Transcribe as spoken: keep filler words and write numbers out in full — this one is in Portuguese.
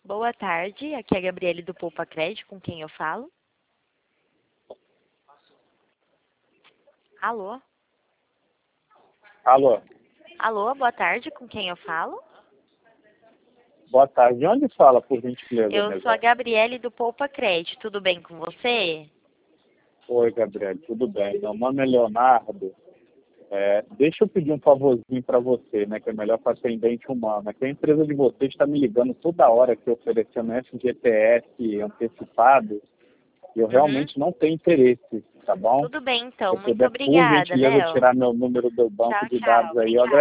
Boa tarde, aqui é a Gabriele do Poupa Crédito, com quem eu falo? Alô? Alô, Alô, boa tarde, com quem eu falo? boa tarde. De onde fala, por gentileza, Eu sou a Neville? Gabriele do Poupa Crédito, tudo bem com você? Oi, Gabriel, tudo bem? Meu nome é Leonardo. É, deixa eu pedir um favorzinho para você, né, que é melhor para atendente humano. É que a empresa de vocês está me ligando toda hora aqui oferecendo F G T S antecipado e eu Uhum. realmente não tenho interesse, tá bom? Tudo bem Se então, eu muito puder, por obrigada, gentileza, Léo. tirar meu número do banco Tchau, de tchau, dados aí, eu obrigada.